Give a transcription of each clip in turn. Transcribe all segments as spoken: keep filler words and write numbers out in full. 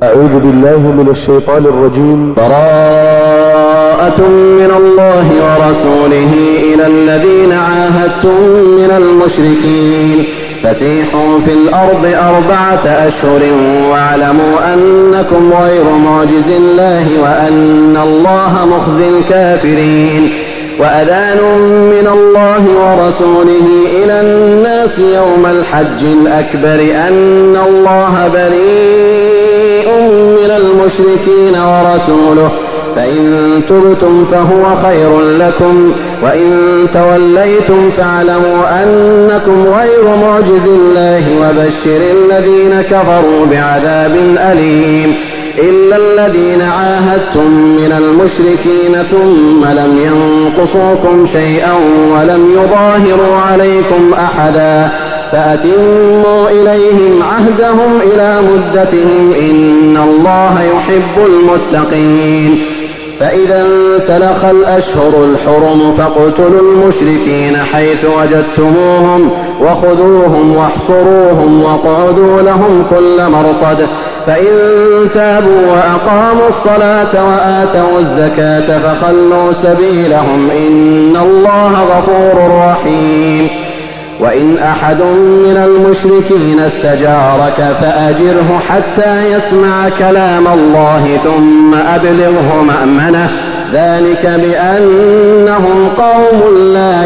أعوذ بالله من الشيطان الرجيم. براءة من الله ورسوله إلى الذين عاهدتم من المشركين فسيحوا في الأرض أربعة أشهر واعلموا أنكم غير معجز الله وأن الله مخزي الكافرين. وأذان من الله ورسوله إلى الناس يوم الحج الأكبر أن الله بريء من المشركين ورسوله فإن تبتم فهو خير لكم وإن توليتم فاعلموا أنكم غير معجز الله وبشر الذين كفروا بعذاب أليم. إلا الذين عاهدتم من المشركين ثم لم ينقصوكم شيئا ولم يظاهروا عليكم أحدا فأتموا إليهم عهدهم إلى مدتهم إن الله يحب المتقين. فإذا انسلخ الأشهر الحرم فاقتلوا المشركين حيث وجدتموهم وخذوهم واحصروهم واقعدوا لهم كل مرصد فإن تابوا وأقاموا الصلاة وآتوا الزكاة فخلوا سبيلهم إن الله غفور رحيم. وإن أحد من المشركين استجارك فأجره حتى يسمع كلام الله ثم أبلغه مأمنه ذلك بأنهم قوم لا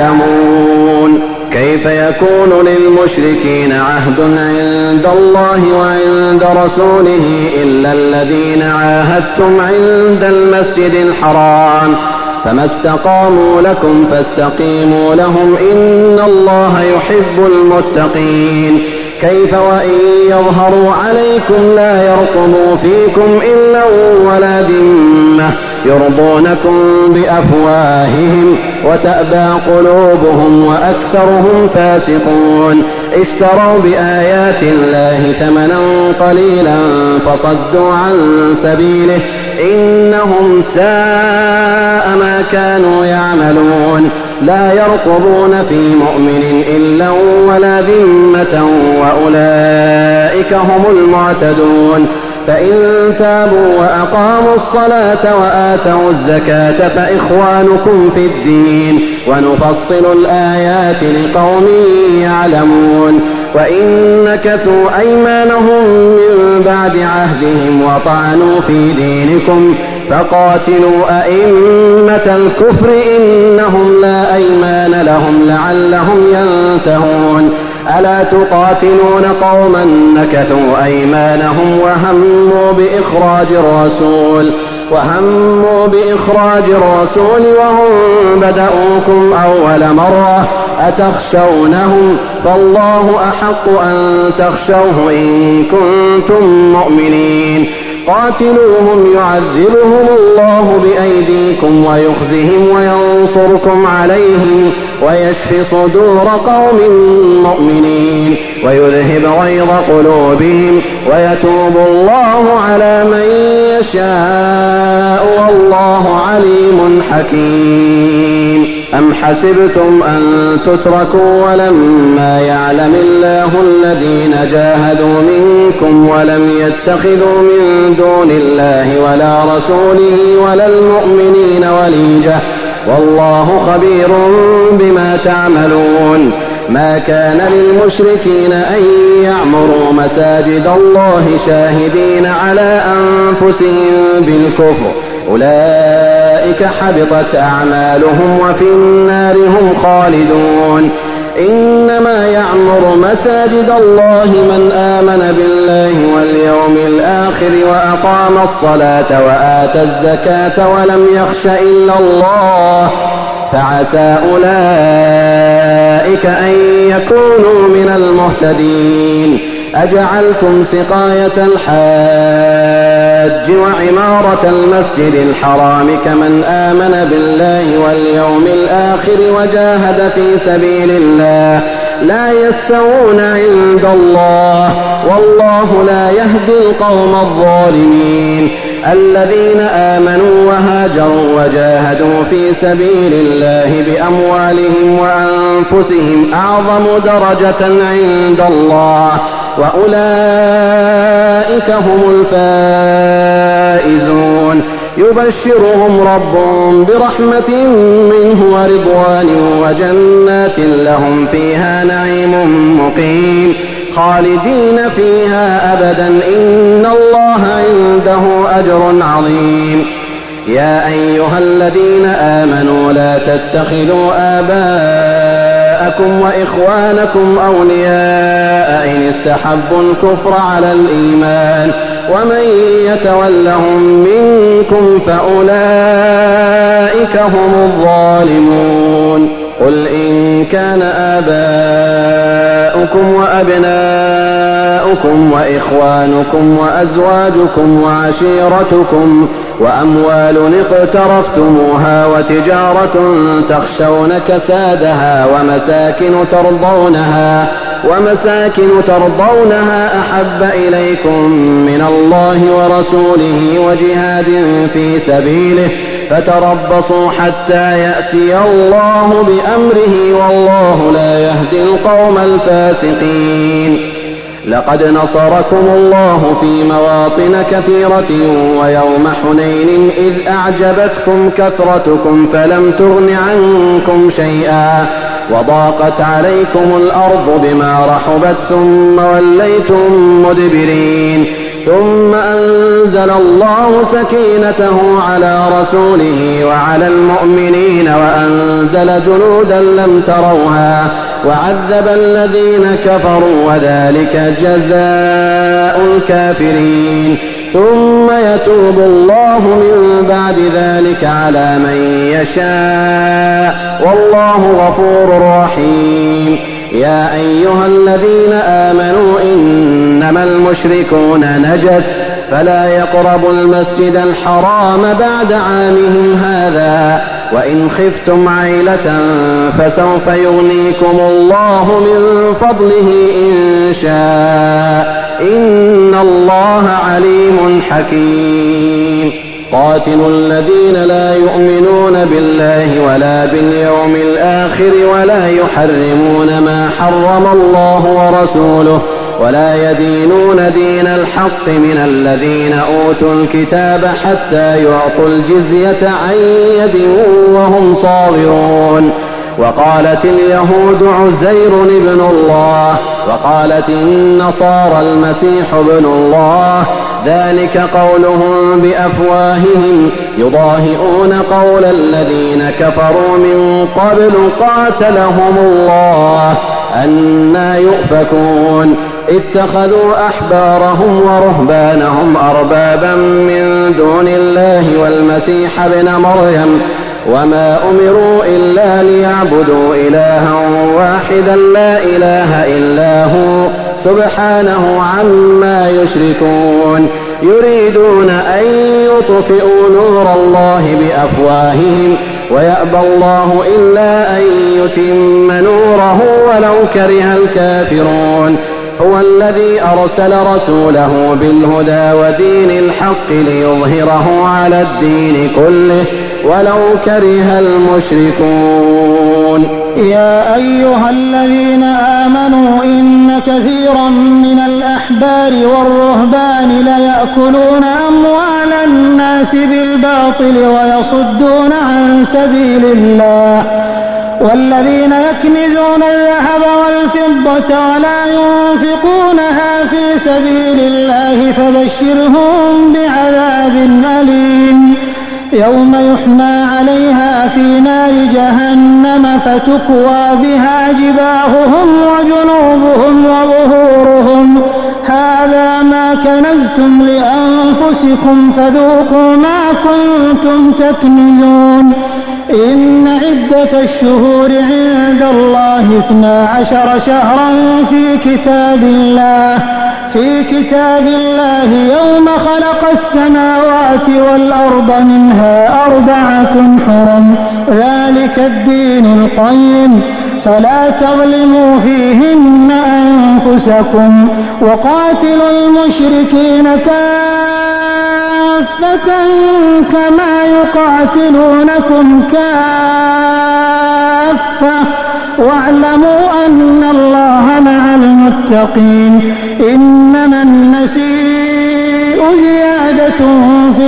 يعلمون. كيف يكون للمشركين عهد عند الله وعند رسوله إلا الذين عاهدتم عند المسجد الحرام فما استقاموا لكم فاستقيموا لهم إن الله يحب المتقين. كيف وإن يظهروا عليكم لا يرقبوا فيكم إلا ولا ذمة يرضونكم بأفواههم وتأبى قلوبهم وأكثرهم فاسقون. اشتروا بآيات الله ثمنا قليلا فصدوا عن سبيله إنهم ساء ما كانوا يعملون. لا يرقبون في مؤمن إلا ولا ذمة وأولئك هم المعتدون. فإن تابوا وأقاموا الصلاة وآتوا الزكاة فإخوانكم في الدين ونفصل الآيات لقوم يعلمون. وإن نكثوا أيمانهم من بعد عهدهم وطعنوا في دينكم فقاتلوا أئمة الكفر إنهم لا أيمان لهم لعلهم ينتهون. ألا تقاتلون قوما نكثوا أيمانهم وهموا بإخراج الرسول وهموا بإخراج الرسول وهم بدأوكم أول مرة أتخشونهم فالله أحق أن تخشوه إن كنتم مؤمنين. قاتلوهم يعذبهم الله بأيديكم ويخزهم وينصركم عليهم ويشف صدور قوم مؤمنين ويذهب غيظ قلوبهم ويتوب الله على من يشاء والله عليم حكيم. أم حسبتم أن تتركوا ولما يعلم الله الذين جاهدوا منكم ولم يتخذوا من دون الله ولا رسوله ولا المؤمنين وليجة والله خبير بما تعملون. ما كان للمشركين أن يعمروا مساجد الله شاهدين على أنفسهم بالكفر أولئك حبطت أعمالهم وفي النار هم خالدون. إنما يعمر مساجد الله من آمن بالله واليوم الآخر وأقام الصلاة وآتى الزكاة ولم يخش إلا الله فعسى أولئك أن يكونوا من المهتدين. أجعلتم سقاية الحاج وعمارة المسجد الحرام كمن آمن بالله واليوم الآخر وجاهد في سبيل الله لا يستوون عند الله والله لا يهدي القوم الظالمين. الذين آمنوا وهاجروا وجاهدوا في سبيل الله بأموالهم وأنفسهم أعظم درجة عند الله وأولئك أولئك هم الفائزون يبشرهم ربهم برحمة منه ورضوان وجنات لهم فيها نعيم مقيم خالدين فيها أبدا إن الله عنده أجر عظيم. يا أيها الذين آمنوا لا تتخذوا آباءكم وإخوانكم أولياء إن استحبوا الكفر على الإيمان ومن يتولهم منكم فأولئك هم الظالمون. قل إن كان آباؤكم وأبناؤكم وإخوانكم وأزواجكم وعشيرتكم وأموال اقترفتموها وتجارة تخشون كسادها ومساكن ترضونها ومساكن ترضونها أحب إليكم من الله ورسوله وجهاد في سبيله فتربصوا حتى يأتي الله بأمره والله لا يهدي القوم الفاسقين. لقد نصركم الله في مواطن كثيرة ويوم حنين إذ أعجبتكم كثرتكم فلم تغن عنكم شيئا وضاقت عليكم الأرض بما رحبت ثم وليتم مدبرين ثم أنزل الله سكينته على رسوله وعلى المؤمنين وأنزل جنودا لم تروها وعذب الذين كفروا وذلك جزاء الكافرين ثم يتوب الله من بعد ذلك على من يشاء والله غفور رحيم. يا أيها الذين آمنوا إنما المشركون نجس فلا يقربوا المسجد الحرام بعد عامهم هذا وإن خفتم عيلة فسوف يغنيكم الله من فضله إن شاء إن الله عليم حكيم. قاتلوا الذين لا يؤمنون بالله ولا باليوم الآخر ولا يحرمون ما حرم الله ورسوله ولا يدينون دين الحق من الذين أوتوا الكتاب حتى يعطوا الجزية عن يد وهم صاغرون. وقالت اليهود عزير ابن الله وقالت النصارى المسيح ابن الله ذلك قولهم بأفواههم يضاهئون قول الذين كفروا من قبل قاتلهم الله أنى يؤفكون. اتخذوا أحبارهم ورهبانهم أربابا من دون الله والمسيح ابن مريم وما أمروا إلا ليعبدوا إلها واحدا لا إله إلا هو سبحانه عما يشركون. يريدون أن يطفئوا نور الله بأفواههم ويأبى الله إلا أن يتم نوره ولو كره الكافرون. هو الذي أرسل رسوله بالهدى ودين الحق ليظهره على الدين كله ولو كره المشركون. يا أيها الذين آمنوا إن كثيرا من الأحبار والرهبان ليأكلون أموال الناس بالباطل ويصدون عن سبيل الله والذين يكنزون الذهب والفضة ولا ينفقونها في سبيل الله فبشرهم بعذاب أليم يوم يحمى عليها في نار جهنم فتكوى بها جباههم وجنوبهم وظهورهم هذا ما كنزتم لأنفسكم فذوقوا ما كنتم تكنزون. إن عدة الشهور عند الله اثنا عشر شهرا في كتاب الله في كتاب الله يوم خلق السماوات والأرض منها أربعة حرم ذلك الدين القيم فلا تظلموا فيهن أنفسكم وقاتلوا المشركين كافة كما يقاتلونكم كافة واعلموا أن الله مع المتقين. إنما النسيء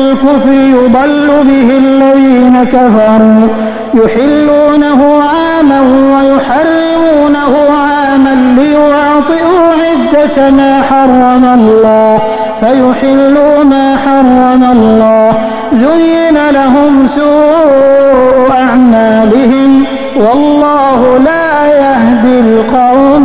الكفر يضل به الذين كفروا يحلونه عاما ويحرمونه عاما ليواطئوا عدة ما حرم الله فيحلوا ما حرم الله زين لهم سوء أعمالهم والله لا يهدي القوم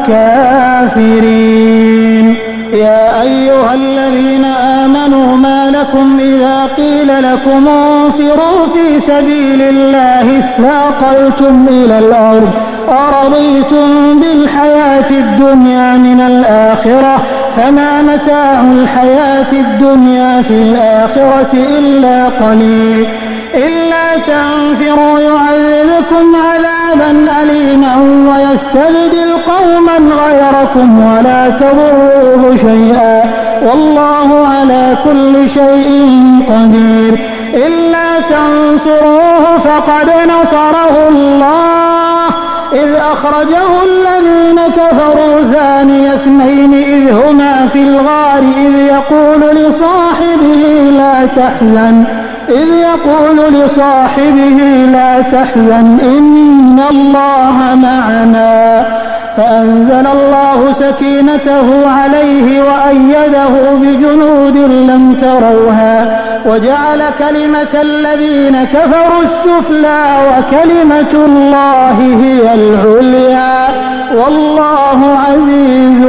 الكافرين. يا أيها الذين آمنوا ما لكم إذا قيل لكم انفروا في سبيل الله اثاقلتم إلى الأرض أرضيتم بالحياة الدنيا من الآخرة فما متاع الحياة الدنيا في الآخرة إلا قليل إلا تنفروا يعذبكم عذابا أليما ويستبدل قوما غيركم ولا تضروه شيئا والله على كل شيء قدير. إلا تنصروه فقد نصره الله إذ أخرجه الذين كفروا ثاني اثنين إذ هما في الغار إذ يقول لصاحبه لا تحزن إذ يقول لصاحبه لا تحزن إن الله معنا فأنزل الله سكينته عليه وأيده بجنود لم تروها وجعل كلمة الذين كفروا السفلى وكلمة الله هي العليا والله عزيز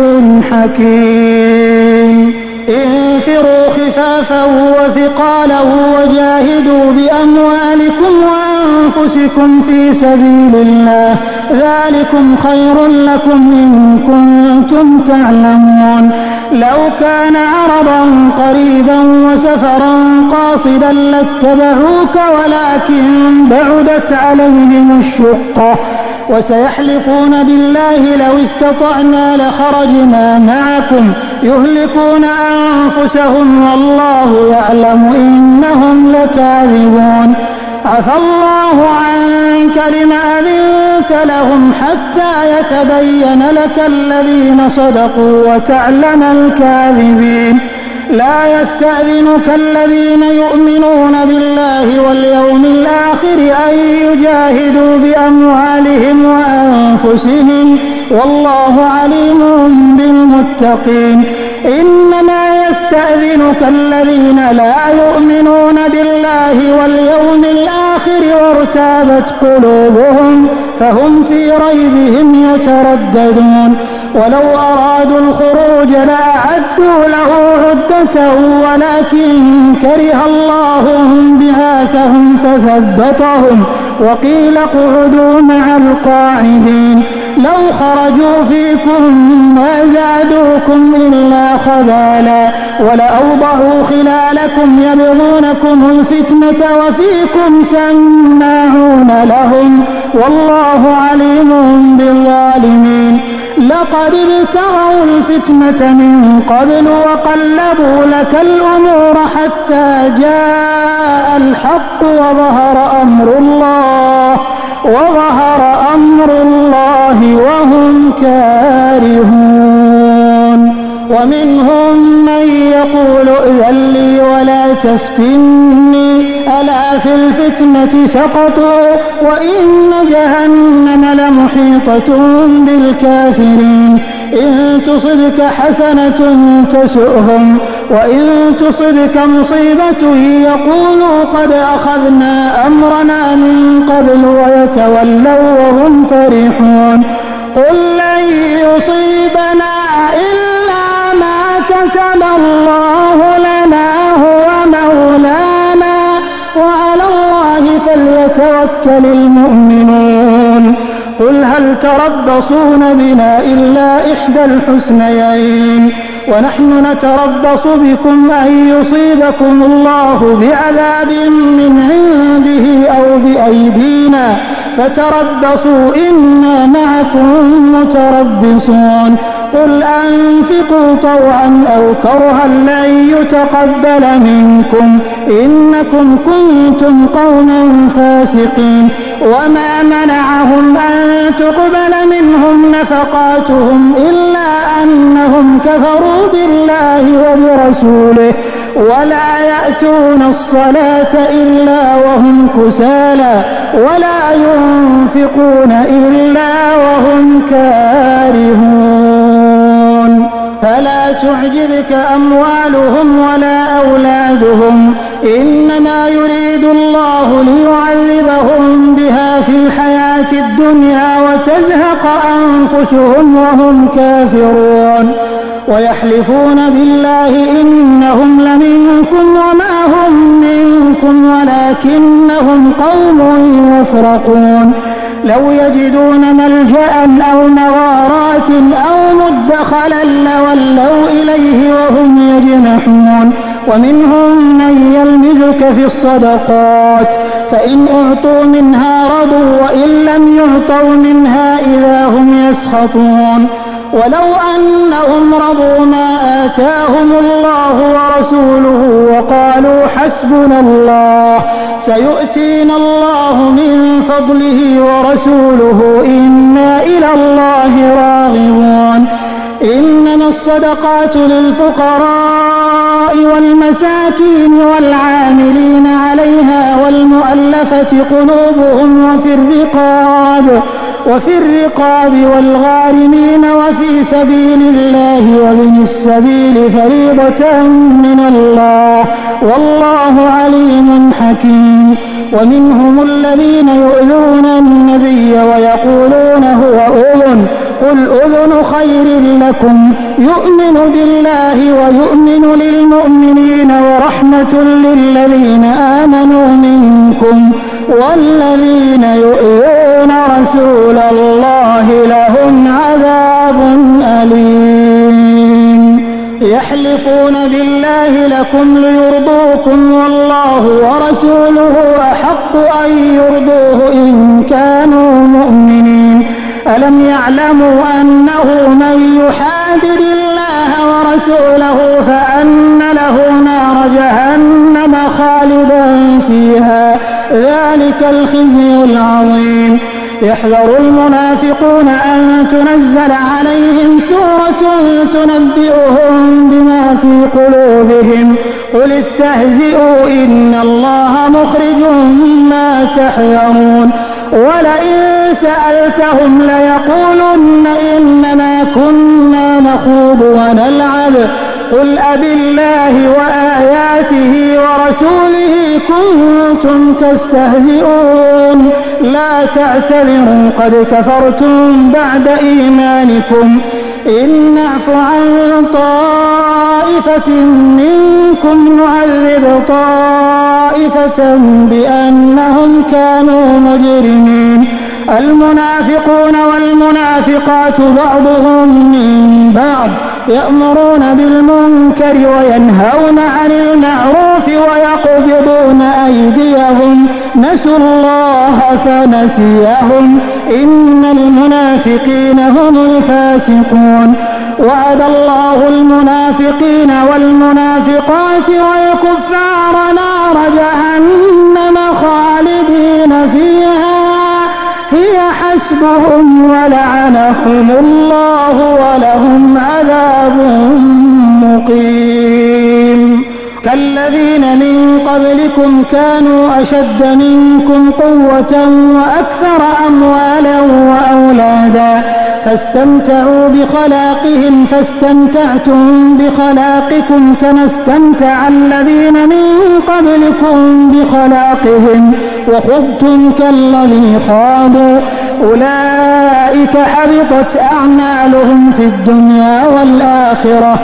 حكيم. انفروا خفافا وثقالا وجاهدوا بأموالكم وأنفسكم في سبيل الله ذلكم خير لكم إن كنتم تعلمون. لو كان عرضا قريبا وسفرا قاصدا لاتبعوك ولكن بعدت عليهم الشقة وسيحلفون بالله لو استطعنا لخرجنا معكم يهلكون أنفسهم والله يعلم إنهم لكاذبون. عفى الله عنك لما أذنت لهم حتى يتبين لك الذين صدقوا وتعلم الكاذبين. لا يستأذنك الذين يؤمنون بالله واليوم الآخر أن يجاهدوا بأموالهم وأنفسهم والله عليم بالمتقين. إنما يستأذنك الذين لا يؤمنون بالله واليوم الآخر وارتابت قلوبهم فهم في ريبهم يترددون. ولو أرادوا الخروج لأعدوا له عدة ولكن كره الله بعاثهم فثبطهم وقيل اقعدوا مع القاعدين. لو خرجوا فيكم ما زادوكم إلا خبالا ولأوضعوا خلالكم يبغونكم الفتنة وفيكم سماعون لهم والله عليم بالظالمين. لقد ابتغوا الفتنة من قبل وقلبوا لك الأمور حتى جاء الحق وظهر أمر الله وظهر أمر الله وهم كارهون. ومنهم من يقول ائذن لي ولا تفتني ألا في الفتنة سقطوا وإن جهنم لمحيطة بالكافرين. إن تصبك حسنة تسؤهم وإن تصبك مصيبة يقولوا قد أخذنا أمرنا من قبل ويتولوا وهم فرحون. قل لن يصيبنا إلا ما كتب الله لنا هو مولانا وعلى الله فليتوكل المؤمنون. قل هل تربصون بنا إلا إحدى الحسنيين ونحن نتربص بكم أن يصيبكم الله بعذاب من عنده أو بأيدينا فتربصوا إنا معكم متربصون. قل أنفقوا طوعا أو كرها لن يتقبل منكم إنكم كنتم قوما فاسقين. وما منعهم أن تقبل منهم نفقاتهم إلا أنهم كفروا بالله وبرسوله ولا يأتون الصلاة إلا وهم كسالى ولا ينفقون إلا وهم كارهون فلا تعجبك أموالهم ولا أولادهم إنما يريد الله ليعذبهم بها في الحياة الدنيا وتزهق أنفسهم وهم كافرون ويحلفون بالله إنهم لمنكم وما هم منكم ولكنهم قوم يفرقون لو يجدون ملجأ أو مغارات أو مدخلا لولوا إليه وهم يجمحون ومنهم من يلمزك في الصدقات فإن أعطوا منها رضوا وإن لم يعطوا منها إذا هم يسخطون ولو أنهم رضوا ما آتاهم الله ورسوله وقالوا حسبنا الله سيؤتينا الله من فضله ورسوله إنا إلى الله راغبون إنما الصدقات للفقراء والمساكين والعاملين عليها والمؤلفة قلوبهم وفي الرقاب وفي الرقاب والغارمين وفي سبيل الله وابن السبيل فريضة من الله والله عليم حكيم ومنهم الذين يؤذون النبي ويقولون هو أذن قل أذن خير لكم يؤمن بالله ويؤمن للمؤمنين ورحمة للذين آمنوا منكم والذين يؤذون رسول الله لهم عذاب أليم يحلفون بالله لكم ليرضوكم والله ورسوله أحق أن يرضوه إن كانوا مؤمنين ألم يعلموا أنه من يحادد الله ورسوله فأن له نار جهنم خالدا فيها ذلك الخزي العظيم يحذر المنافقون أن تنزل عليهم سورة تنبئهم بما في قلوبهم قل استهزئوا إن الله مخرج ما تحذرون ولئن سألتهم ليقولن إنما كنا نخوض ونلعب قل أبالله وآياته ورسوله كنتم تستهزئون لا تعتذروا قد كفرتم بعد إيمانكم إن نعف عن طائفة منكم نعذب طائفة بأنهم كانوا مجرمين المنافقون والمنافقات بعضهم من بعض يأمرون بالمنكر وينهون عن المعروف ويقبضون أيديهم نسوا الله فنسيهم إن المنافقين هم الفاسقون وعد الله المنافقين والمنافقات والكفار نار جهنم خالدين فيها هي حسبهم ولعنهم الله ولهم عذاب مقيم كالذين من قبلكم كانوا أشد منكم قوة وأكثر أموالا وأولادا فاستمتعوا بخلاقهم فاستمتعتم بخلاقكم كما استمتع الذين من قبلكم بخلاقهم وخضتم كالذي خاضوا أولئك حبطت أعمالهم في الدنيا والآخرة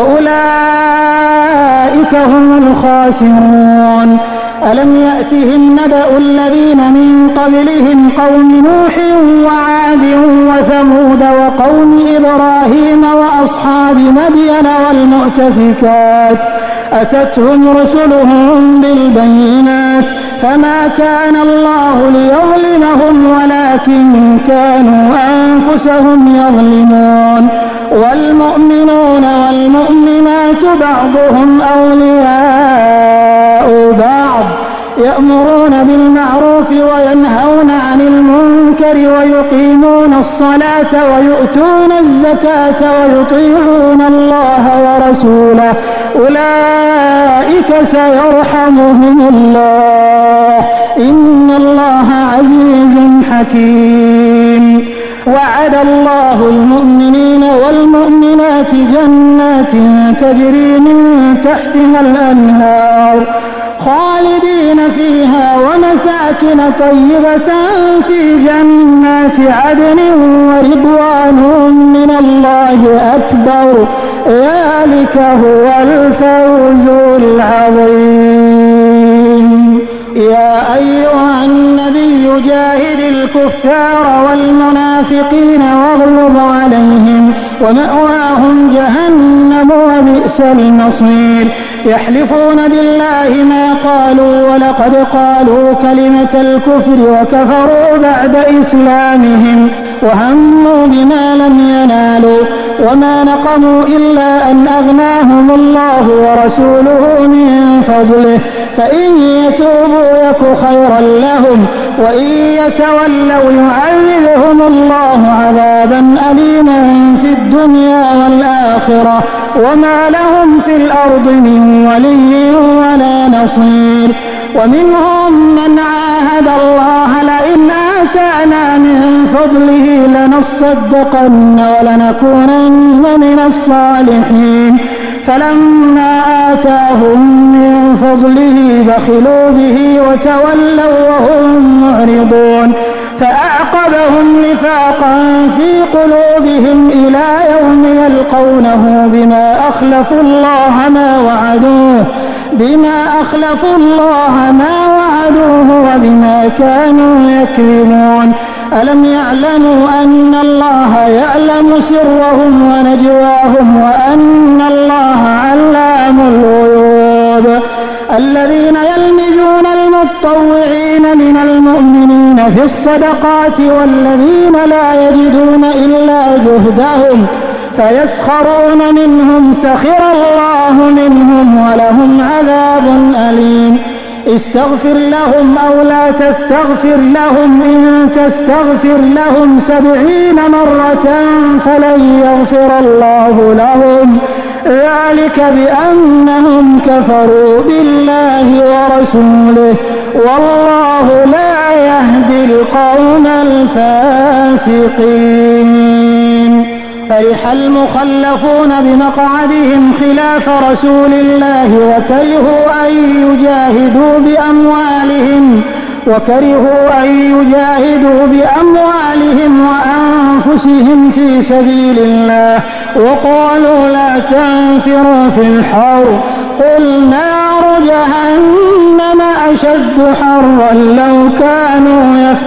وأولئك هم الخاسرون ألم يأتهم نبأ الذين من قبلهم قوم نوح وعاد وثمود وقوم إبراهيم وأصحاب مدين والمؤتفكات أتتهم رسلهم بالبينات فما كان الله ليظلمهم ولكن كانوا أنفسهم يظلمون والمؤمنون والمؤمنات بعضهم أولياء بعض يأمرون بالمعروف وينهون عن المنكر ويقيمون الصلاة ويؤتون الزكاة ويطيعون الله ورسوله أولئك سيرحمهم الله إن الله عزيز حكيم. وعد الله المؤمنين والمؤمنات جنات تجري من تحتها الأنهار خالدين فيها ومساكن طيبة في جنات عدن ورضوان من الله أكبر ذلك هو الفوز العظيم. يا أيها النبي جاهد الكفار والمنافقين واغلظ عليهم ومأواهم جهنم وبئس المصير. يحلفون بالله ما قالوا ولقد قالوا كلمة الكفر وكفروا بعد إسلامهم وهموا بما لم ينالوا وما نقموا إلا أن أغناهم الله ورسوله من فضله فإن يتوبوا يك خيرا لهم وإن يتولوا يعذبهم الله عذابا أليما في الدنيا والآخرة وما لهم في الأرض من ولي ولا نصير. ومنهم من عاهد الله لئن آتانا من فضله لنصدقن ولنكونن من الصالحين فلما آتاهم من فضله بخلوا به وتولوا وهم معرضون فأعقبهم نفاقا في قلوبهم إلى يوم يلقونه بما أخلفوا الله ما وعدوه بما أخلفوا الله ما وعدوه وبما كانوا يكذبون. ألم يعلموا أن الله يعلم سرهم ونجواهم وأن الله علام الغيوب. الذين يلمزون المتطوعين من المؤمنين في الصدقات والذين لا يجدون إلا جهدهم فيسخرون منهم سخر الله منهم ولهم عذاب أليم. استغفر لهم أو لا تستغفر لهم إن تستغفر لهم سبعين مرة فلن يغفر الله لهم ذلك بأنهم كفروا بالله ورسوله والله لا يهدي القوم الفاسقين. فرح المخلفون بمقعدهم خلاف رسول الله وكرهوا أن يجاهدوا بأموالهم وكرهوا أن يجاهدوا بأموالهم وأنفسهم في سبيل الله وقالوا لا تنفروا في الحر قل نار جهنم أشد حرا لو كانوا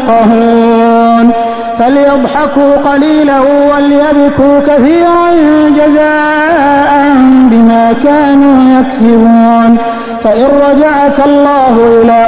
يفقهون. فليضحكوا قليلا وليبكوا كثيرا جزاء بما كانوا يكسبون. فإن رجعك الله إلى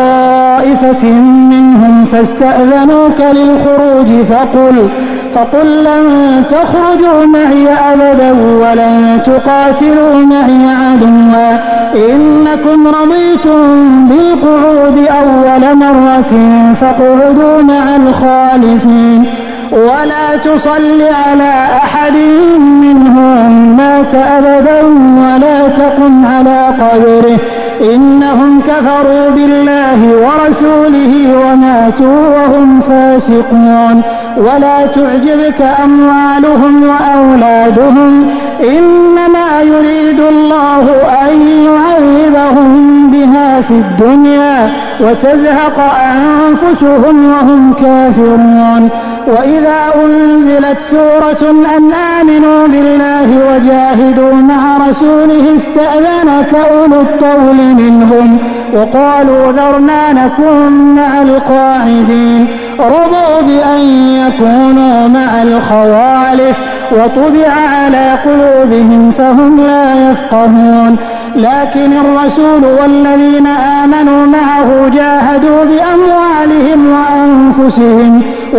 طائفة منهم فاستأذنوك للخروج فقل فقل لن تخرجوا معي أبدا ولن تقاتلوا معي عدوا إنكم رضيتم بالقعود أول مرة فاقعدوا مع الخالفين ولا تصل على أحد منهم مات أبدا ولا تقم على قبره إنهم كفروا بالله ورسوله وماتوا وهم فاسقون. ولا تعجبك أموالهم وأولادهم إنما يريد الله أن يعذبهم بها في الدنيا وتزهق أنفسهم وهم كافرون. وإذا أنزلت سورة أن آمنوا بالله وجاهدوا مع رسوله استأذنك أولو الطول منهم وقالوا ذرنا نكن مع القاعدين رضوا بأن يكونوا مع الخوالف وطبع على قلوبهم فهم لا يفقهون. لكن الرسول والذين آمنوا معه جاهدوا بأموالهم وأنفسهم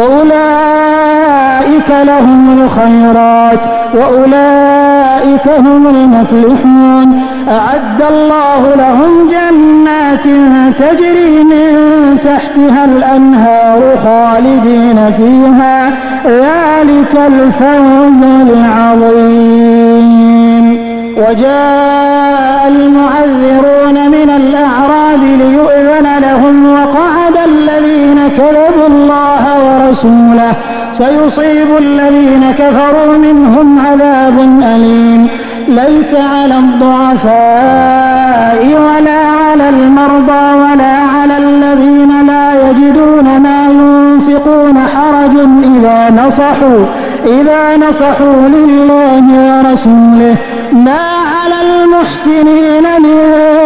وأولئك لهم الخيرات وأولئك هم المفلحون. أعد الله لهم جنات تجري من تحتها الأنهار خالدين فيها ذلك الفوز العظيم. وجاء المعذرون من الأعراب ليؤذن لهم وقعد الذين كذبوا الله ورسوله سيصيب الذين كفروا منهم عذاب أليم ليس على الضعفاء ولا على المرضى ولا على الذين لا يجدون ما ينفقون حرج إذا نصحوا إذا نصحوا لله ورسوله ما على المحسنين من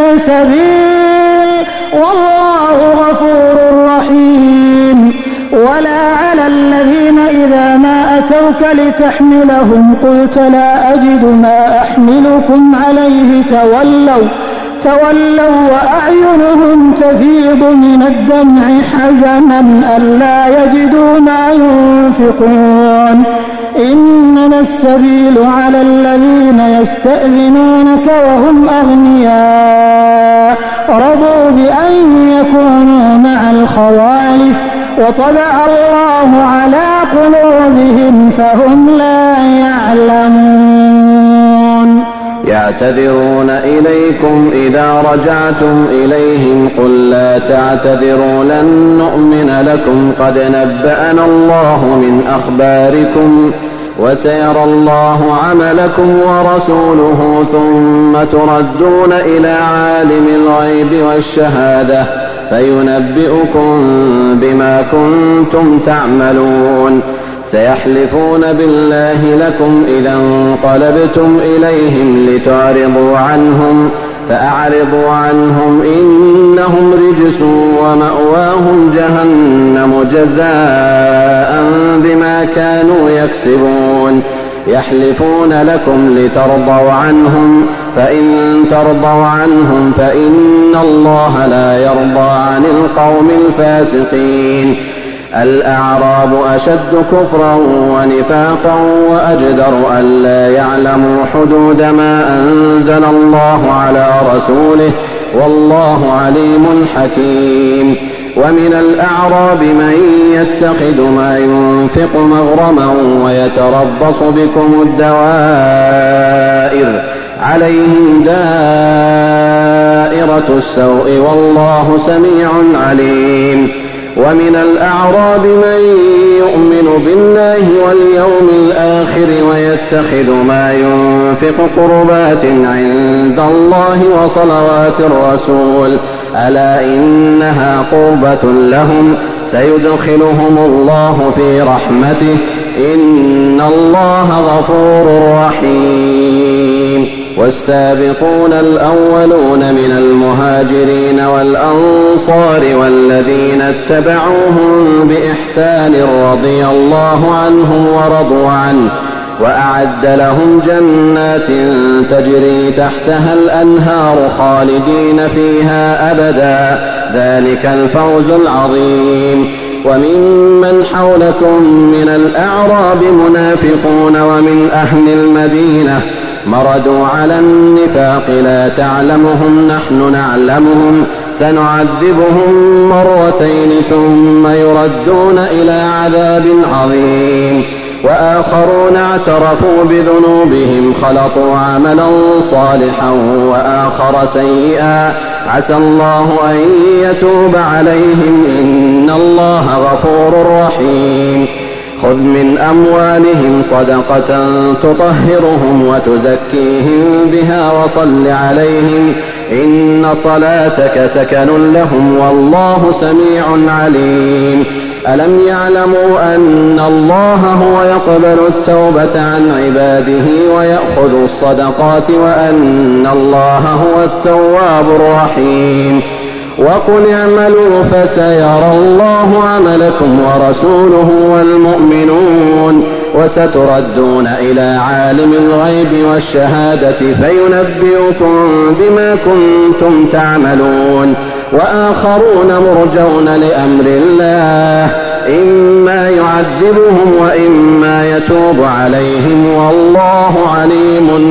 سبيل والله غفور رحيم ولا على الذين إذا ما أتوك لتحملهم قلت لا أجد ما أحملكم عليه تولوا تولوا وأعينهم تفيض من الدمع حزنا ألا يجدوا ما ينفقون إنما السبيل على الذين يستأذنونك وهم أغنياء رضوا بأن يكونوا مع الخوالف وطبع الله على قلوبهم فهم لا يعلمون يعتذرون إليكم إذا رجعتم إليهم قل لا تعتذروا لن نؤمن لكم قد نبأنا الله من أخباركم وسيرى الله عملكم ورسوله ثم تردون إلى عالم الغيب والشهادة فينبئكم بما كنتم تعملون سيحلفون بالله لكم إذا انقلبتم إليهم لتعرضوا عنهم فأعرضوا عنهم إنهم رجس ومأواهم جهنم جزاء بما كانوا يكسبون يحلفون لكم لترضوا عنهم فإن ترضوا عنهم فإن الله لا يرضى عن القوم الفاسقين الأعراب أشد كفرا ونفاقا وأجدر ألا يعلموا حدود ما أنزل الله على رسوله والله عليم حكيم ومن الأعراب من يتخذ ما ينفق مغرما ويتربص بكم الدوائر عليهم دائرة السوء والله سميع عليم ومن الأعراب من يؤمن بالله واليوم الآخر ويتخذ ما ينفق قربات عند الله وصلوات الرسول ألا إنها قربة لهم سيدخلهم الله في رحمته إن الله غفور رحيم والسابقون الأولون من المهاجرين والأنصار والذين اتبعوهم بإحسان رضي الله عنهم ورضوا عنه وأعد لهم جنات تجري تحتها الأنهار خالدين فيها أبدا ذلك الفوز العظيم وممن حولكم من الأعراب منافقون ومن أهل المدينة مردوا على النفاق لا تعلمهم نحن نعلمهم سنعذبهم مرتين ثم يردون إلى عذاب عظيم وآخرون اعترفوا بذنوبهم خلطوا عملا صالحا وآخر سيئا عسى الله أن يتوب عليهم إن الله غفور رحيم خذ من أموالهم صدقة تطهرهم وتزكيهم بها وصل عليهم إن صلاتك سكن لهم والله سميع عليم ألم يعلموا أن الله هو يقبل التوبة عن عباده ويأخذ الصدقات وأن الله هو التواب الرحيم وقل اعملوا فسيرى الله عملكم ورسوله والمؤمنون وستردون إلى عالم الغيب والشهادة فينبئكم بما كنتم تعملون وآخرون مرجون لأمر الله إما يعذبهم وإما يتوب عليهم والله عليم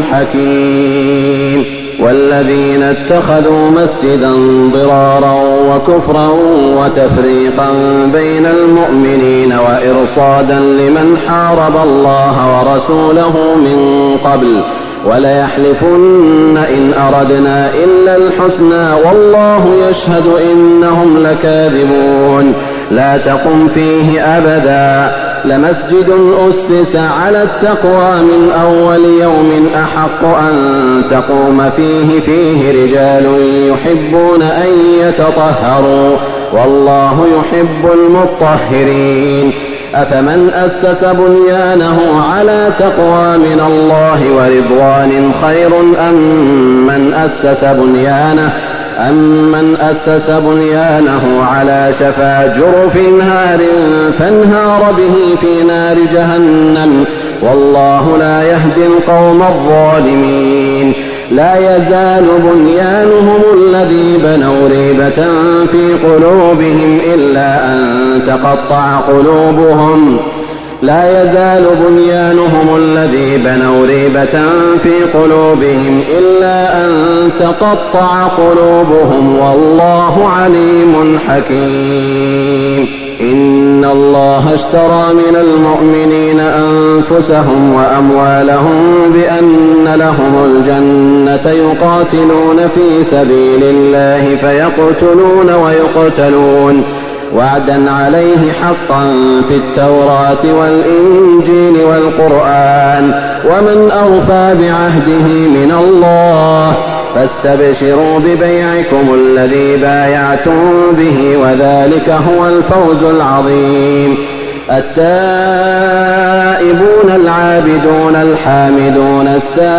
حكيم والذين اتخذوا مسجدا ضرارا وكفرا وتفريقا بين المؤمنين وإرصادا لمن حارب الله ورسوله من قبل وليحلفن إن أردنا إلا الحسنى والله يشهد إنهم لكاذبون لا تقم فيه أبدا لمسجد أسس على التقوى من أول يوم أحق أن تقوم فيه فيه رجال يحبون أن يتطهروا والله يحب المطهرين أفمن أسس بنيانه على تقوى من الله ورضوان خير أم من أسس بنيانه أمن أسس بنيانه على شفا جرف نهار فانهار به في نار جهنم والله لا يهدي القوم الظالمين لا يزال بنيانهم الذي بنوا ريبة في قلوبهم إلا أن تقطع قلوبهم لا يزال بنيانهم الذي بنوا ريبة في قلوبهم إلا أن تقطع قلوبهم والله عليم حكيم إن الله اشترى من المؤمنين أنفسهم وأموالهم بأن لهم الجنة يقاتلون في سبيل الله فيقتلون ويقتلون وعدا عليه حقا في التوراة والإنجيل والقرآن ومن أوفى بعهده من الله فاستبشروا ببيعكم الذي بايعتم به وذلك هو الفوز العظيم التائبون العابدون الحامدون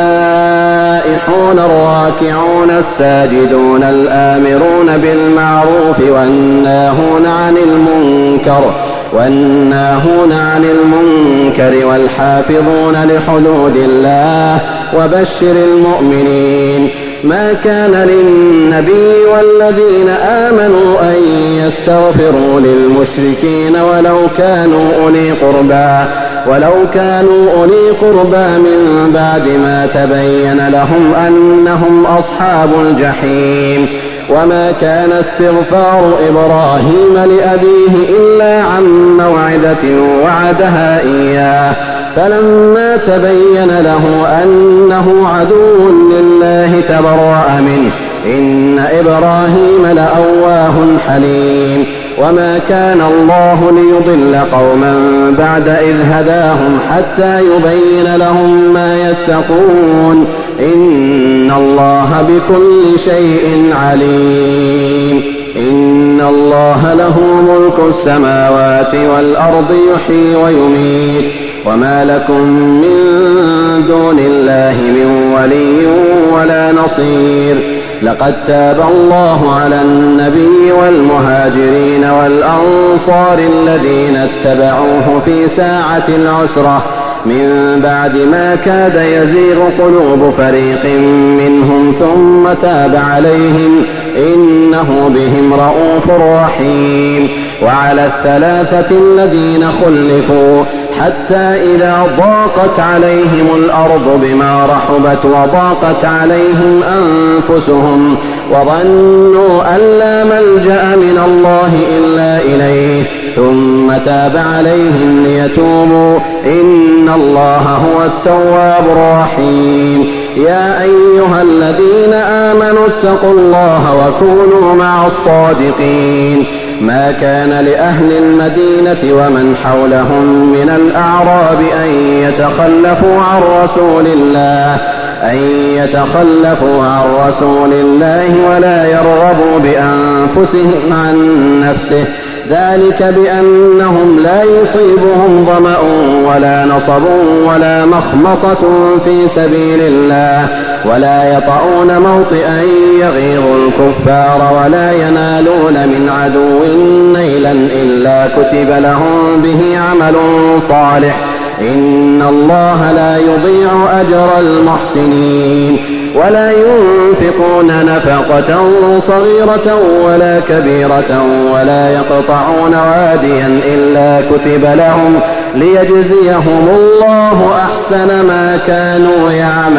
السائحون الراكعون الساجدون الآمرون بالمعروف والناهون عن المنكر والناهون عن المنكر والحافظون لحدود الله وبشر المؤمنين ما كان للنبي والذين آمنوا أن يستغفروا للمشركين ولو كانوا أولي قربى ولو كانوا أولي قربى من بعد ما تبين لهم أنهم أصحاب الجحيم وما كان استغفار إبراهيم لأبيه إلا عن موعدة وعدها إياه فلما تبين له أنه عدو لله تبرأ منه إن إبراهيم لأواه حليم وما كان الله ليضل قوما بعد إذ هداهم حتى يبين لهم ما يتقون إن الله بكل شيء عليم إن الله له ملك السماوات والأرض يحيي ويميت وما لكم من دون الله من ولي ولا نصير لقد تاب الله على النبي والمهاجرين والأنصار الذين اتبعوه في ساعة العسرة من بعد ما كاد يزيغ قلوب فريق منهم ثم تاب عليهم إنه بهم رءوف رحيم وعلى الثلاثة الذين خلفوا حتى إذا ضاقت عليهم الأرض بما رحبت وضاقت عليهم أنفسهم وظنوا أن لا ملجأ من الله إلا إليه ثم تاب عليهم ليتوبوا إن الله هو التواب الرحيم يا أيها الذين آمنوا اتقوا الله وكونوا مع الصادقين ما كان لأهل المدينة ومن حولهم من الأعراب أن يتخلفوا عن رسول الله أن يتخلفوا عن رسول الله ولا يرغبوا بأنفسهم عن نفسه ذلك بأنهم لا يصيبهم ظمأ ولا نصب ولا مخمصة في سبيل الله ولا يطعون موطئا يغيظ الكفار ولا ينالون من عدو نيلا إلا كتب لهم به عمل صالح إن الله لا يضيع أجر المحسنين ولا ينفقون نفقة صغيرة ولا كبيرة ولا يقطعون واديا إلا كتب لهم ليجزيهم الله أحسن ما كانوا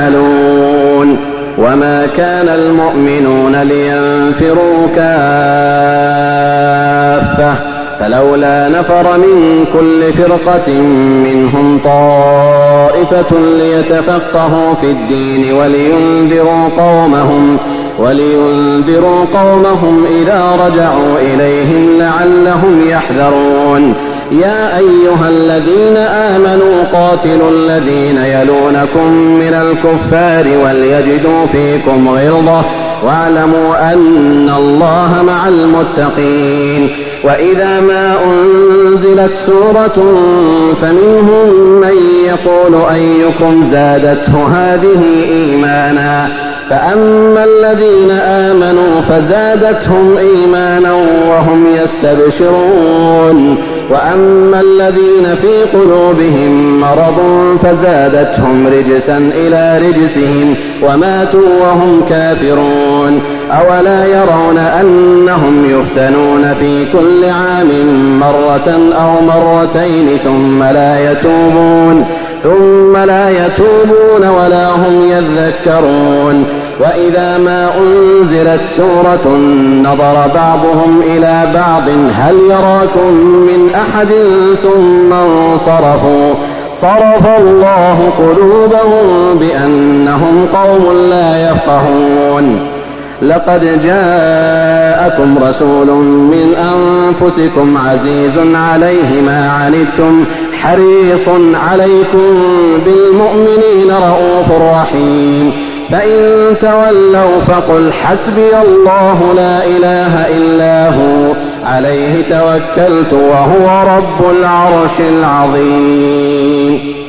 يعملون وما كان المؤمنون لينفروا كافة فلولا نفر من كل فرقة منهم طائفة ليتفقهوا في الدين ولينذروا قومهم ولينذروا قومهم إذا رجعوا إليهم لعلهم يحذرون يا أيها الذين آمنوا قاتلوا الذين يلونكم من الكفار وليجدوا فيكم غلظة واعلموا أن الله مع المتقين وإذا ما أنزلت سورة فمنهم من يقول أيكم زادته هذه إيمانا فأما الذين آمنوا فزادتهم إيمانا وهم يستبشرون وأما الذين في قلوبهم مرض فزادتهم رجسا إلى رجسهم وماتوا وهم كافرون أولا يرون أنهم يفتنون في كل عام مرة أو مرتين ثم لا يتوبون ثم لا يتوبون ولا هم يذكرون وإذا ما أنزلت سورة نظر بعضهم إلى بعض هل يراكم من أحد ثم انصرفوا صرف الله قلوبهم بأنهم قوم لا يفقهون لقد جاءكم رسول من أنفسكم عزيز عليه ما عنتم حريص عليكم بالمؤمنين رؤوف رحيم فإن تولوا فقل حسبي الله لا إله إلا هو عليه توكلت وهو رب العرش العظيم.